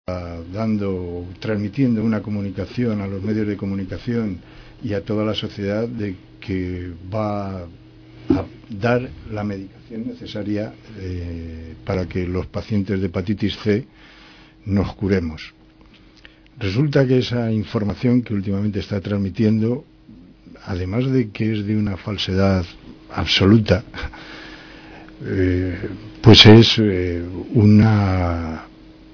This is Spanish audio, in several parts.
transmitiendo una comunicación a los medios de comunicación y a toda la sociedad de que va a dar la medicación necesaria para que los pacientes de hepatitis C nos curemos. Resulta que esa información que últimamente está transmitiendo, además de que es de una falsedad absoluta, pues es una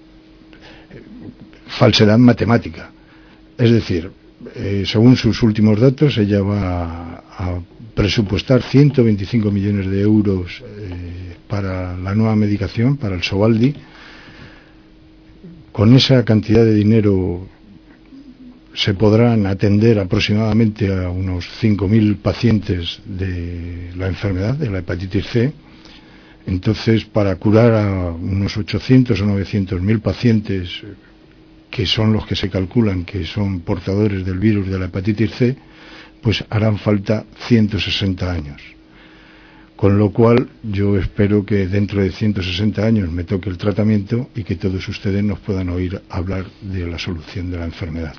falsedad matemática. Es decir, según sus últimos datos, ella va a presupuestar 125 millones de euros para la nueva medicación, para el Sovaldi. Con esa cantidad de dinero se podrán atender aproximadamente a unos 5.000 pacientes de la enfermedad, de la hepatitis C. Entonces, para curar a unos 800 o 900.000 pacientes, que son los que se calculan que son portadores del virus de la hepatitis C, pues harán falta 160 años. Con lo cual, yo espero que dentro de 160 años me toque el tratamiento y que todos ustedes nos puedan oír hablar de la solución de la enfermedad.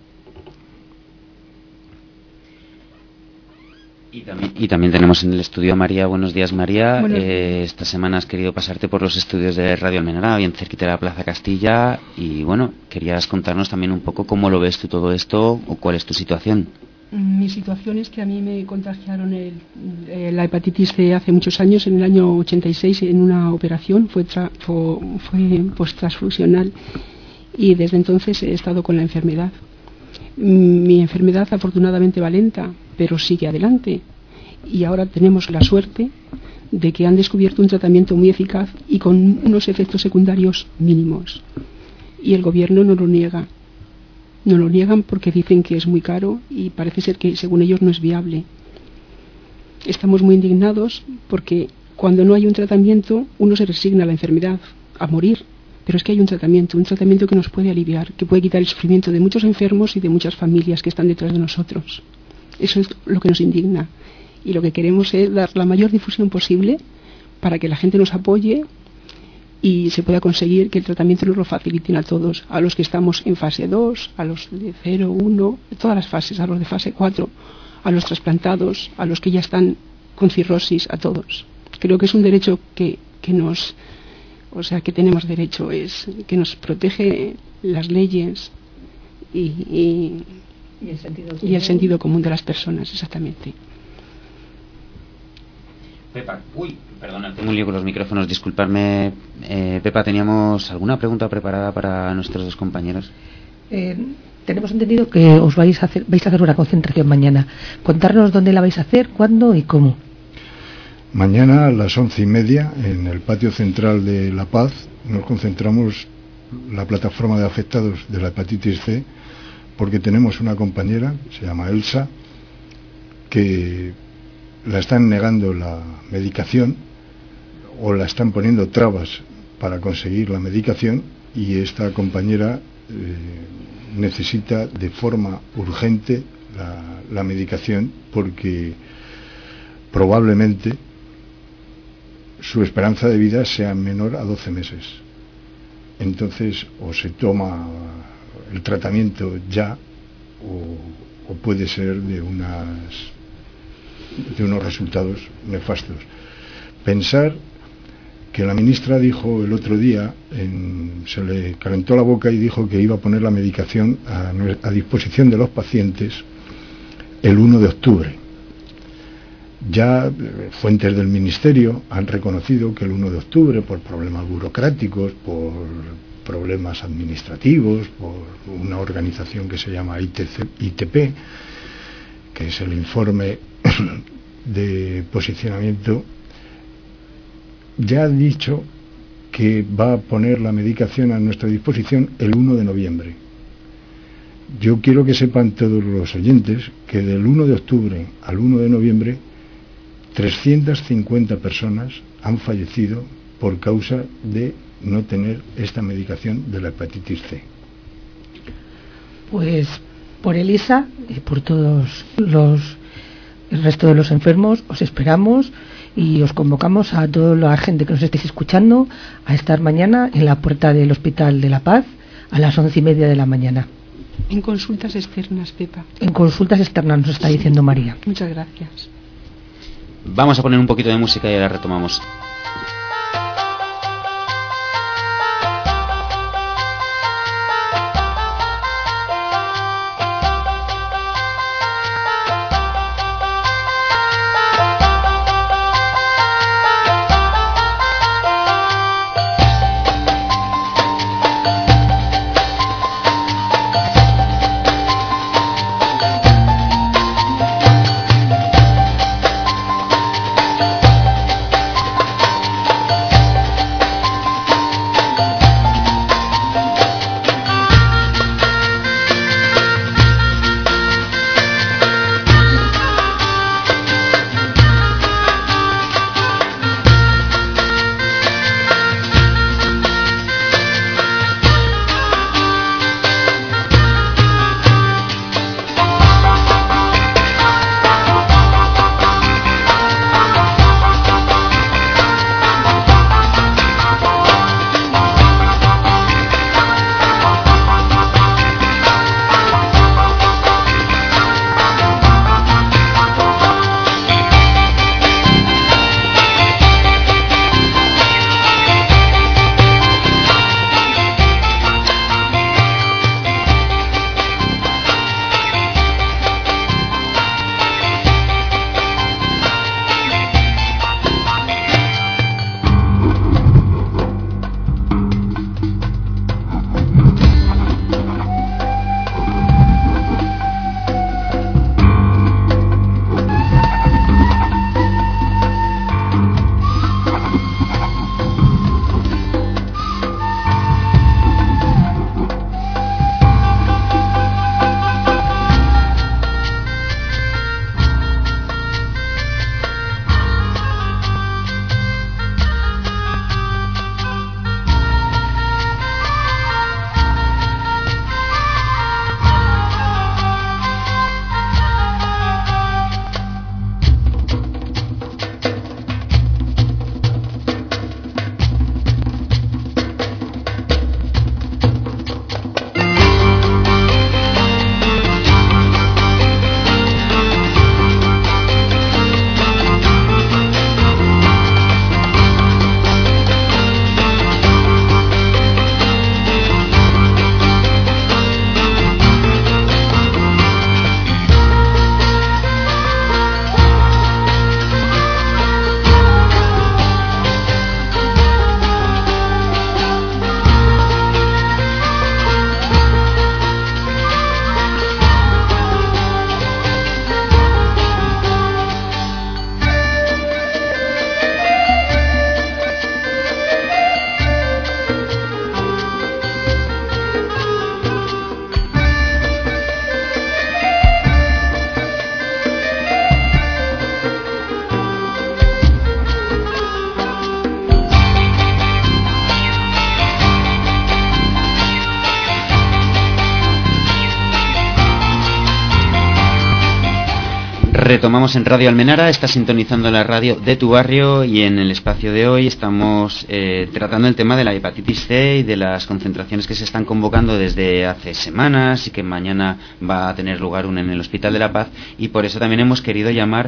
Y también tenemos en el estudio a María. Buenos días, María. Esta semana has querido pasarte por los estudios de Radio Almenara, bien cerquita de la Plaza Castilla, y bueno, querías contarnos también un poco cómo lo ves tú todo esto o cuál es tu situación. Mi situación es que a mí me contagiaron la hepatitis C hace muchos años, en el año 86, en una operación, fue post-transfusional, y desde entonces he estado con la enfermedad. Mi enfermedad afortunadamente va lenta, pero sigue adelante, y ahora tenemos la suerte de que han descubierto un tratamiento muy eficaz y con unos efectos secundarios mínimos, y el gobierno no lo niega. No lo niegan porque dicen que es muy caro y parece ser que según ellos no es viable. Estamos muy indignados porque cuando no hay un tratamiento uno se resigna a la enfermedad, a morir, pero es que hay un tratamiento que nos puede aliviar, que puede quitar el sufrimiento de muchos enfermos y de muchas familias que están detrás de nosotros. Eso es lo que nos indigna, y lo que queremos es dar la mayor difusión posible para que la gente nos apoye y se pueda conseguir que el tratamiento nos lo faciliten a todos, a los que estamos en fase 2, a los de 0, 1, todas las fases, a los de fase 4, a los trasplantados, a los que ya están con cirrosis, a todos. Creo que es un derecho que tenemos derecho, es que nos protege las leyes y el sentido común de las personas, exactamente. Pepa, perdona, tengo un lío con los micrófonos, disculpadme. Pepa, ¿teníamos alguna pregunta preparada para nuestros dos compañeros? Tenemos entendido que vais a hacer una concentración mañana. Contarnos dónde la vais a hacer, cuándo y cómo. Mañana a las 11:30 en el patio central de La Paz nos concentramos la plataforma de afectados de la hepatitis C, porque tenemos una compañera, se llama Elsa, que la están negando la medicación o la están poniendo trabas para conseguir la medicación, y esta compañera necesita de forma urgente la medicación porque probablemente su esperanza de vida sea menor a 12 meses. Entonces, o se toma el tratamiento ya o puede ser de unos resultados nefastos. Pensar que la ministra dijo el otro día, se le calentó la boca y dijo que iba a poner la medicación a disposición de los pacientes el 1 de octubre. Ya fuentes del ministerio han reconocido que el 1 de octubre, por problemas burocráticos, por problemas administrativos, por una organización que se llama ITP, que es el informe de posicionamiento, ya ha dicho que va a poner la medicación a nuestra disposición el 1 de noviembre. Yo quiero que sepan todos los oyentes que del 1 de octubre al 1 de noviembre 350 personas han fallecido por causa de no tener esta medicación de la hepatitis C. Pues por Elisa y por todos el resto de los enfermos os esperamos y os convocamos a toda la gente que nos estéis escuchando a estar mañana en la puerta del Hospital de La Paz a las 11:30 de la mañana. En consultas externas, Pepa. En consultas externas, nos está diciendo María. Muchas gracias. Vamos a poner un poquito de música y ahora retomamos. Retomamos en Radio Almenara, está sintonizando la radio de tu barrio y en el espacio de hoy estamos tratando el tema de la hepatitis C y de las concentraciones que se están convocando desde hace semanas y que mañana va a tener lugar una en el Hospital de la Paz, y por eso también hemos querido llamar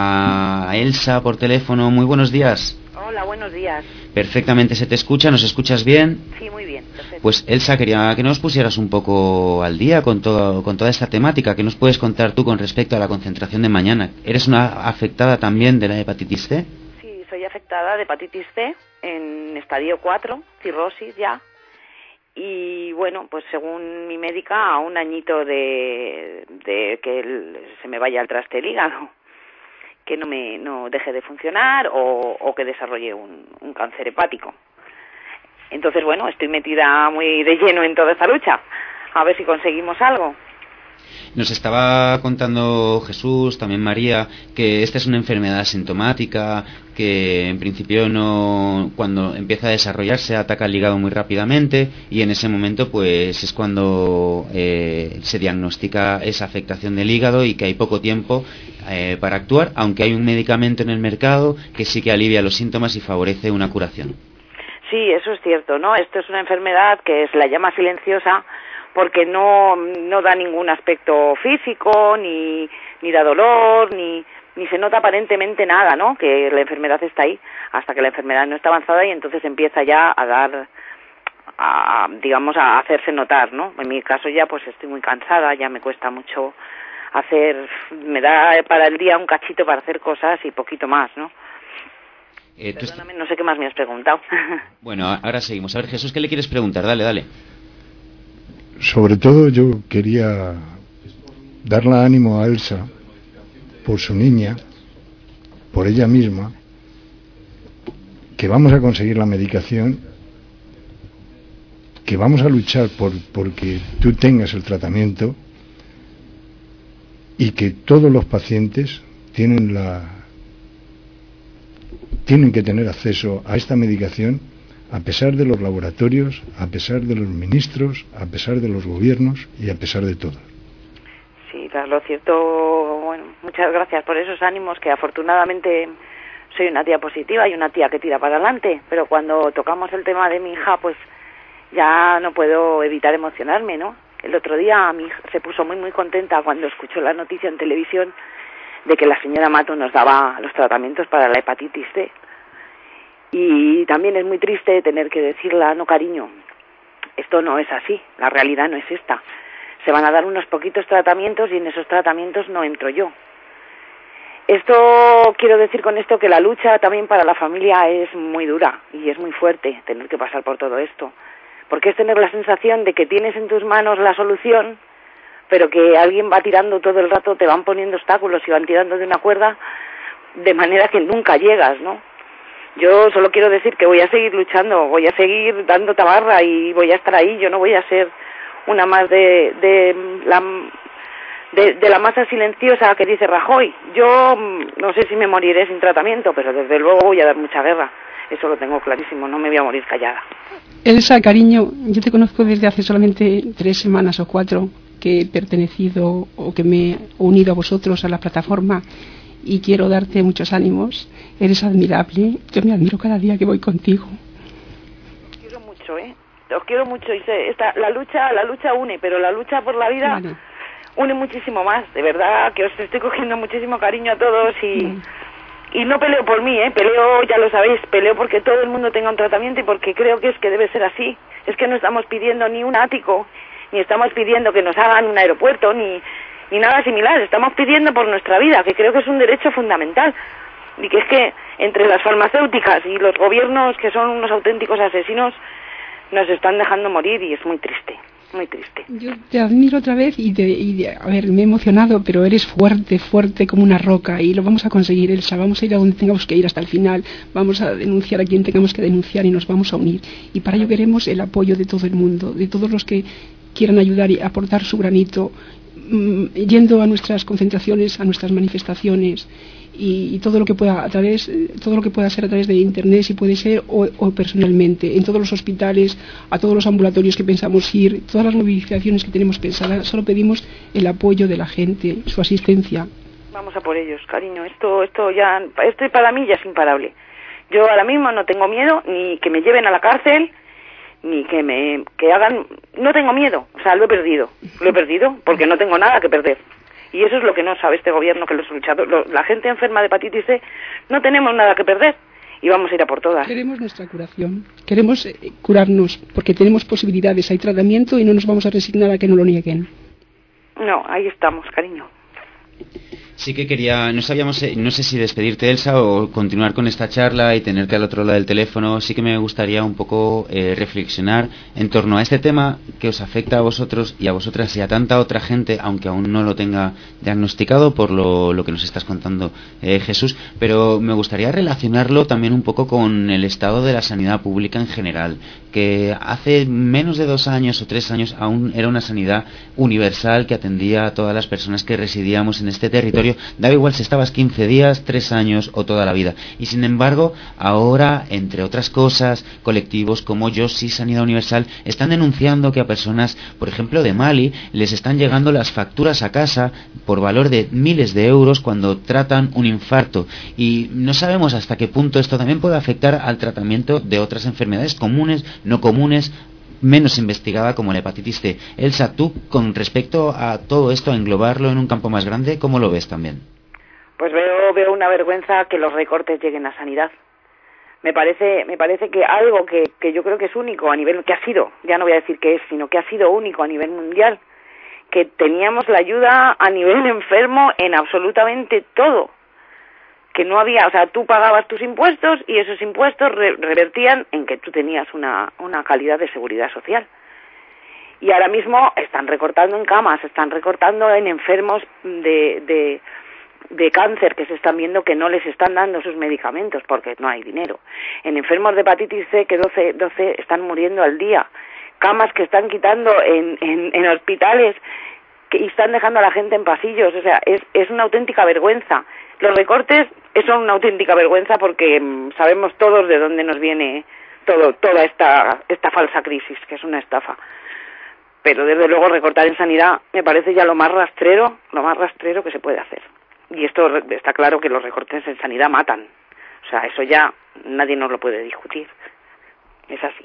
a Elsa por teléfono. Muy buenos días. Hola, buenos días. Perfectamente se te escucha, ¿nos escuchas bien? Sí, muy bien, perfecto. Pues Elsa, quería que nos pusieras un poco al día con toda esta temática. ¿Qué nos puedes contar tú con respecto a la concentración de mañana? ¿Eres una afectada también de la hepatitis C? Sí, soy afectada de hepatitis C en estadio 4, cirrosis ya. Y bueno, pues según mi médica, a un añito de que se me vaya al traste el hígado, que no deje de funcionar o que desarrolle un cáncer hepático. Entonces, bueno, estoy metida muy de lleno en toda esta lucha, a ver si conseguimos algo. Nos estaba contando Jesús, también María, que esta es una enfermedad asintomática, que en principio cuando empieza a desarrollarse ataca el hígado muy rápidamente, y en ese momento pues es cuando se diagnostica esa afectación del hígado y que hay poco tiempo para actuar, aunque hay un medicamento en el mercado que sí que alivia los síntomas y favorece una curación. Sí, eso es cierto, ¿no? Esto es una enfermedad que se la llama silenciosa porque no da ningún aspecto físico, ni da dolor, ni se nota aparentemente nada, ¿no? Que la enfermedad está ahí, hasta que la enfermedad no está avanzada y entonces empieza ya a hacerse notar, ¿no? En mi caso ya pues estoy muy cansada, ya me cuesta mucho me da para el día un cachito para hacer cosas y poquito más, ¿no? Perdóname, no sé qué más me has preguntado. Bueno, ahora seguimos. A ver, Jesús, ¿qué le quieres preguntar? Dale. Sobre todo yo quería darle ánimo a Elsa por su niña, por ella misma, que vamos a conseguir la medicación, que vamos a luchar porque tú tengas el tratamiento y que todos los pacientes tienen que tener acceso a esta medicación a pesar de los laboratorios, a pesar de los ministros, a pesar de los gobiernos y a pesar de todo. Sí, claro, lo cierto, bueno, muchas gracias por esos ánimos, que afortunadamente soy una tía positiva y una tía que tira para adelante, pero cuando tocamos el tema de mi hija, pues ya no puedo evitar emocionarme, ¿no? El otro día mi hija se puso muy muy contenta cuando escuchó la noticia en televisión de que la señora Mato nos daba los tratamientos para la hepatitis C. Y también es muy triste tener que decirle, no cariño, esto no es así, la realidad no es esta. Se van a dar unos poquitos tratamientos y en esos tratamientos no entro yo. Quiero decir con esto que la lucha también para la familia es muy dura y es muy fuerte tener que pasar por todo esto. Porque es tener la sensación de que tienes en tus manos la solución, pero que alguien va tirando todo el rato, te van poniendo obstáculos y van tirando de una cuerda de manera que nunca llegas, ¿no? Yo solo quiero decir que voy a seguir luchando, voy a seguir dando tabarra y voy a estar ahí. Yo no voy a ser una más de la masa silenciosa que dice Rajoy. Yo no sé si me moriré sin tratamiento, pero desde luego voy a dar mucha guerra. Eso lo tengo clarísimo, no me voy a morir callada. Elsa, cariño, yo te conozco desde hace solamente 3 semanas o 4 que he pertenecido o que me he unido a vosotros a la plataforma y quiero darte muchos ánimos. Eres admirable, yo me admiro cada día que voy contigo. Os quiero mucho, os quiero mucho. Y la lucha une, pero la lucha por la vida une muchísimo más. De verdad que os estoy cogiendo muchísimo cariño a todos y no peleo por mí, peleo, ya lo sabéis, peleo porque todo el mundo tenga un tratamiento y porque creo que debe ser así. Es que no estamos pidiendo ni un ático, ni estamos pidiendo que nos hagan un aeropuerto, ni nada similar. Estamos pidiendo por nuestra vida, que creo que es un derecho fundamental. Y que es que entre las farmacéuticas y los gobiernos, que son unos auténticos asesinos, nos están dejando morir y es muy triste. Muy triste. Yo te admiro otra vez a ver, me he emocionado, pero eres fuerte como una roca y lo vamos a conseguir, Elsa. Vamos a ir a donde tengamos que ir hasta el final, vamos a denunciar a quien tengamos que denunciar y nos vamos a unir. Y para ello queremos el apoyo de todo el mundo, de todos los que quieran ayudar y aportar su granito, yendo a nuestras concentraciones, a nuestras manifestaciones y todo lo que pueda ser a través de internet, si puede ser, o personalmente, en todos los hospitales, a todos los ambulatorios que pensamos ir, todas las movilizaciones que tenemos pensadas. Solo pedimos el apoyo de la gente, su asistencia. Vamos a por ellos, cariño. Esto para mí ya es imparable. Yo ahora mismo no tengo miedo ni que me lleven a la cárcel, ni que hagan. No tengo miedo, o sea, lo he perdido porque no tengo nada que perder. Y eso es lo que no sabe este gobierno, que la gente enferma de hepatitis C no tenemos nada que perder y vamos a ir a por todas. Queremos nuestra curación, queremos curarnos porque tenemos posibilidades, hay tratamiento y no nos vamos a resignar a que no lo nieguen. No, ahí estamos, cariño. Sí que quería, no sé si despedirte, Elsa, o continuar con esta charla y tenerte al otro lado del teléfono. Sí que me gustaría un poco reflexionar en torno a este tema que os afecta a vosotros y a vosotras y a tanta otra gente, aunque aún no lo tenga diagnosticado por lo que nos estás contando, Jesús, pero me gustaría relacionarlo también un poco con el estado de la sanidad pública en general, que hace menos de 2 años o 3 años aún era una sanidad universal que atendía a todas las personas que residíamos en este territorio. Daba igual si estabas 15 días, 3 años o toda la vida. Y sin embargo, ahora, entre otras cosas, colectivos como Yo Sí Sanidad Universal están denunciando que a personas, por ejemplo, de Mali, les están llegando las facturas a casa por valor de miles de euros cuando tratan un infarto. Y no sabemos hasta qué punto esto también puede afectar al tratamiento de otras enfermedades comunes, no comunes, menos investigada como la hepatitis C. Elsa, tú, con respecto a todo esto, a englobarlo en un campo más grande, ¿cómo lo ves también? Pues veo una vergüenza que los recortes lleguen a sanidad. Me parece que algo que yo creo que es único a nivel, que ha sido, ya no voy a decir que es, sino que ha sido único a nivel mundial, que teníamos la ayuda a nivel enfermo en absolutamente todo. Que no había, o sea, tú pagabas tus impuestos y esos impuestos revertían en que tú tenías una calidad de seguridad social. Y ahora mismo están recortando en camas, están recortando en enfermos de cáncer, que se están viendo que no les están dando sus medicamentos porque no hay dinero. En enfermos de hepatitis C, que 12 están muriendo al día. Camas que están quitando en hospitales y están dejando a la gente en pasillos. O sea, es una auténtica vergüenza. Los recortes son una auténtica vergüenza porque sabemos todos de dónde nos viene toda esta falsa crisis, que es una estafa. Pero desde luego recortar en sanidad me parece ya lo más rastrero que se puede hacer. Y esto está claro que los recortes en sanidad matan. O sea, eso ya nadie nos lo puede discutir. Es así.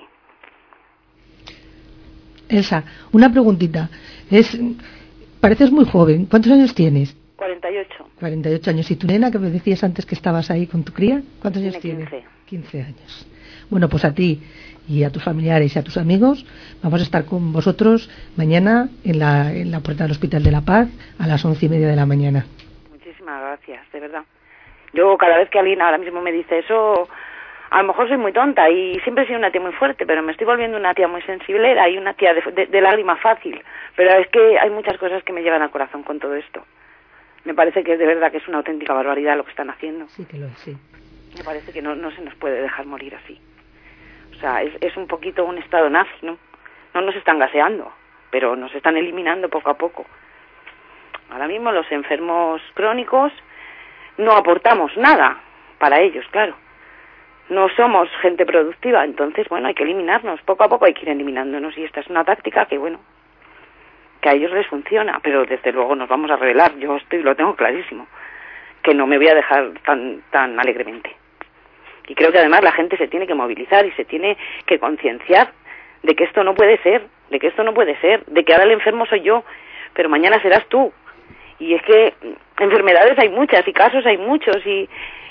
Elsa, una preguntita. Pareces muy joven. ¿Cuántos años tienes? 48. 48 años. ¿Y tu nena, que me decías antes que estabas ahí con tu cría? ¿Cuántos años tiene? 15 años. Bueno, pues a ti y a tus familiares y a tus amigos vamos a estar con vosotros mañana en la puerta del Hospital de la Paz a las 11:30 de la mañana. Muchísimas gracias, de verdad. Yo cada vez que alguien ahora mismo me dice eso, a lo mejor soy muy tonta y siempre he sido una tía muy fuerte, pero me estoy volviendo una tía muy sensiblera y una tía de lágrima fácil. Pero es que hay muchas cosas que me llegan al corazón con todo esto. Me parece que de verdad que es una auténtica barbaridad lo que están haciendo. Sí que lo es, sí. Me parece que no se nos puede dejar morir así. O sea, es un poquito un estado nazi, ¿no? No nos están gaseando, pero nos están eliminando poco a poco. Ahora mismo los enfermos crónicos no aportamos nada para ellos, claro. No somos gente productiva, entonces, bueno, hay que eliminarnos. Poco a poco hay que ir eliminándonos y esta es una táctica que, bueno, que a ellos les funciona, pero desde luego nos vamos a rebelar. Yo lo tengo clarísimo, que no me voy a dejar tan alegremente. Y creo que además la gente se tiene que movilizar y se tiene que concienciar de que esto no puede ser, de que ahora el enfermo soy yo, pero mañana serás tú. Y es que enfermedades hay muchas y casos hay muchos y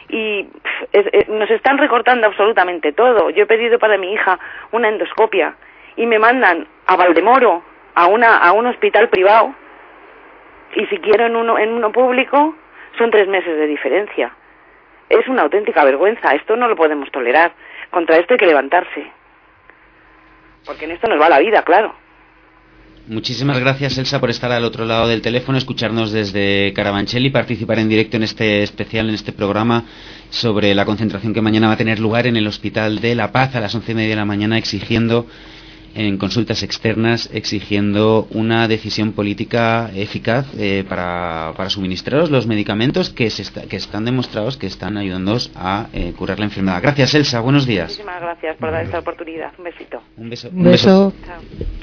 nos están recortando absolutamente todo. Yo he pedido para mi hija una endoscopia y me mandan a Valdemoro, a un hospital privado, y si quiero en uno público son 3 meses de diferencia. Es una auténtica vergüenza, esto no lo podemos tolerar. Contra esto hay que levantarse, porque en esto nos va la vida, claro. Muchísimas gracias, Elsa, por estar al otro lado del teléfono, escucharnos desde Carabanchel y participar en directo en este especial, en este programa sobre la concentración que mañana va a tener lugar en el Hospital de la Paz a las 11:30 de la mañana, exigiendo en consultas externas, exigiendo una decisión política eficaz para suministraros los medicamentos que están demostrados que están ayudándoos a curar la enfermedad. Gracias, Elsa, buenos días. Muchísimas gracias por dar esta oportunidad. Un besito. Un beso. Un beso. Chao.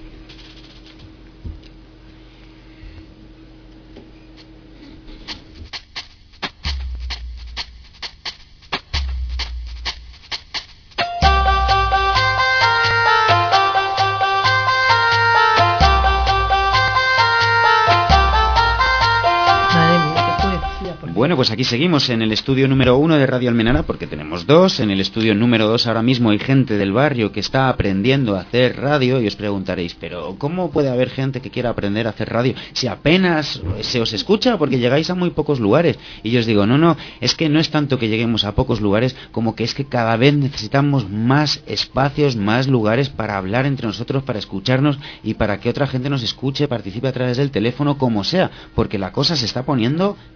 Bueno, pues aquí seguimos en el estudio número 1 de Radio Almenara, porque tenemos 2. En el estudio número 2 ahora mismo hay gente del barrio que está aprendiendo a hacer radio y os preguntaréis, pero ¿cómo puede haber gente que quiera aprender a hacer radio si apenas se os escucha? Porque llegáis a muy pocos lugares. Y yo os digo, no, es que no es tanto que lleguemos a pocos lugares como que es que cada vez necesitamos más espacios, más lugares para hablar entre nosotros, para escucharnos y para que otra gente nos escuche, participe a través del teléfono, como sea, porque la cosa se está poniendo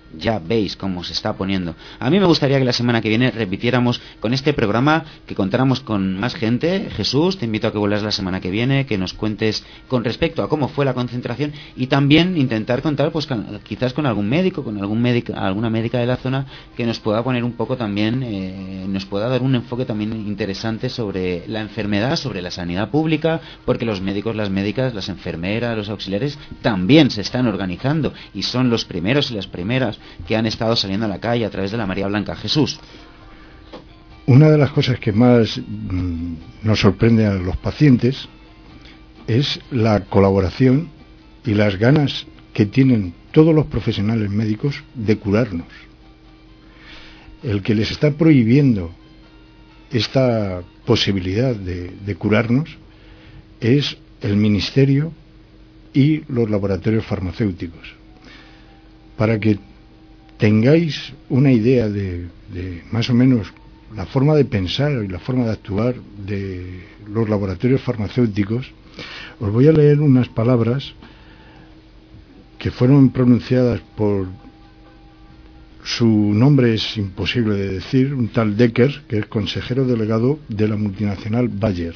ya veis cómo se está poniendo. A mí me gustaría que la semana que viene repitiéramos con este programa, que contáramos con más gente. Jesús, te invito a que vuelvas la semana que viene, que nos cuentes con respecto a cómo fue la concentración y también intentar contar, pues quizás con algún médico, alguna médica de la zona que nos pueda poner un poco también, nos pueda dar un enfoque también interesante sobre la enfermedad, sobre la sanidad pública, porque los médicos, las médicas, las enfermeras, los auxiliares también se están organizando y son los primeros y las primeras que han estado saliendo a la calle a través de la María Blanca. Jesús. Una de las cosas que más nos sorprende a los pacientes es la colaboración y las ganas que tienen todos los profesionales médicos de curarnos. El que les está prohibiendo esta posibilidad de curarnos es el Ministerio y los laboratorios farmacéuticos. Para que tengáis una idea de más o menos la forma de pensar y la forma de actuar de los laboratorios farmacéuticos, os voy a leer unas palabras que fueron pronunciadas por, su nombre es imposible de decir, un tal Decker, que es consejero delegado de la multinacional Bayer.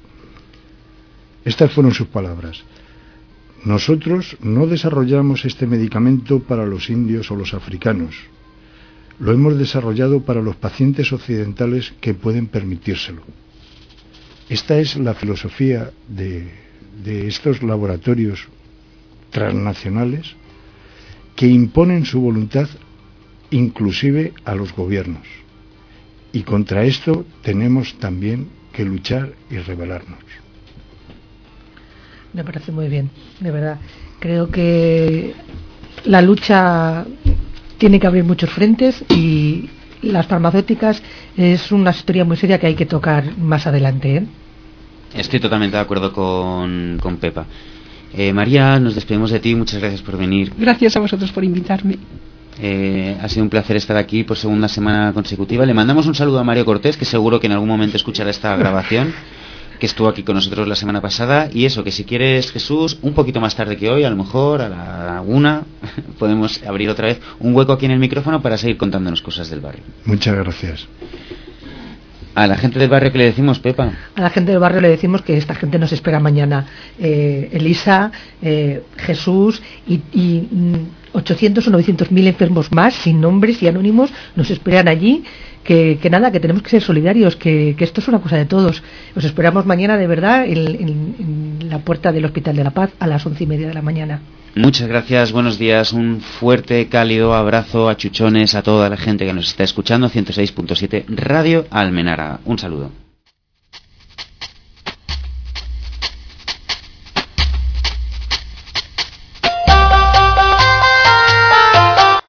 Estas fueron sus palabras: nosotros no desarrollamos este medicamento para los indios o los africanos. Lo hemos desarrollado para los pacientes occidentales que pueden permitírselo. Esta es la filosofía de estos laboratorios transnacionales que imponen su voluntad inclusive a los gobiernos. Y contra esto tenemos también que luchar y rebelarnos. Me parece muy bien, de verdad. Creo que la lucha tiene que abrir muchos frentes y las farmacéuticas es una historia muy seria que hay que tocar más adelante, ¿eh? Estoy totalmente de acuerdo con Pepa. María, nos despedimos de ti, muchas gracias por venir. Gracias a vosotros por invitarme. Ha sido un placer estar aquí por segunda semana consecutiva. Le mandamos un saludo a Mario Cortés, que seguro que en algún momento escuchará esta grabación, que estuvo aquí con nosotros la semana pasada. Y eso, que si quieres, Jesús, un poquito más tarde que hoy, a lo mejor a la 1, podemos abrir otra vez un hueco aquí en el micrófono para seguir contándonos cosas del barrio. Muchas gracias. A la gente del barrio, ¿qué le decimos, Pepa? A la gente del barrio le decimos que esta gente nos espera mañana. Elisa, Jesús y 800 o 900.000 enfermos más, sin nombres y anónimos, nos esperan allí. Que nada, que tenemos que ser solidarios, que esto es una cosa de todos. Os esperamos mañana, de verdad, en la puerta del Hospital de la Paz a las 11:30 de la mañana. Muchas gracias, buenos días, un fuerte, cálido abrazo a chuchones a toda la gente que nos está escuchando. 106.7 Radio Almenara. Un saludo.